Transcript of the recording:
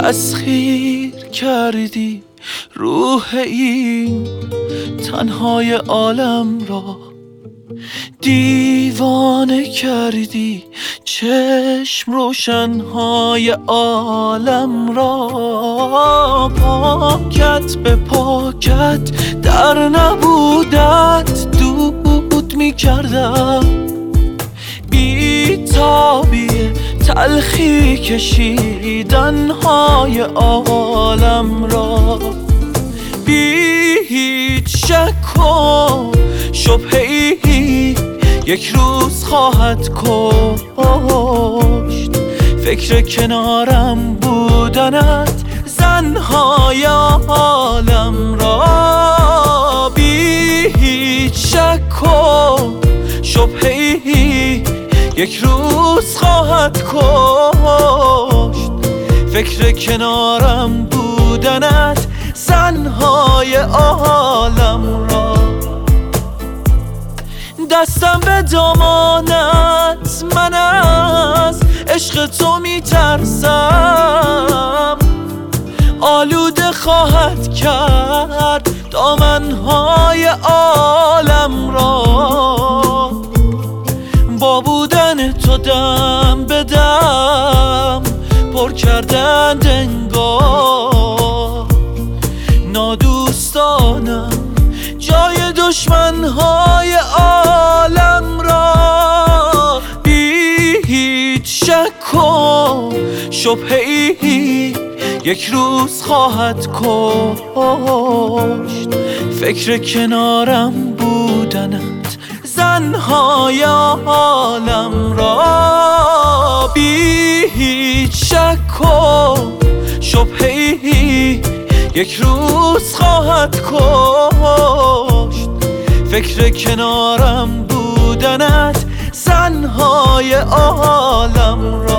تسخیر کردی روح این تنهای عالم را، دیوانه کردی چشم روشنهای عالم را. پاکت به پاکت در نبودت دود می کردم، بی تابی تلخی کشیدنهای عالم را. بی هیچ شک و شبهه‌ای یک روز خواهد کشت فکر کنارم بودنت زنهای عالم را. بی هیچ شک و شبهه‌ای یک روز خواهد کشت فکر کنارم بودنت زنهای عالم را. دستم به دامانت، من از عشق تو میترسم، آلوده خواهد کرد دامنهای عالم را. با بودن تو دم به دم پر کردند انگار، نادوستانم جای دشمنهای عالم را. بی هیچ شک و شبهه‌ای یک روز خواهد کشت فکر کنارم بودنت زنهای عالم را. بی هیچ شک و شبهه‌ای یک روز خواهد کشت فکر کنارم بودنت زنهای عالم را.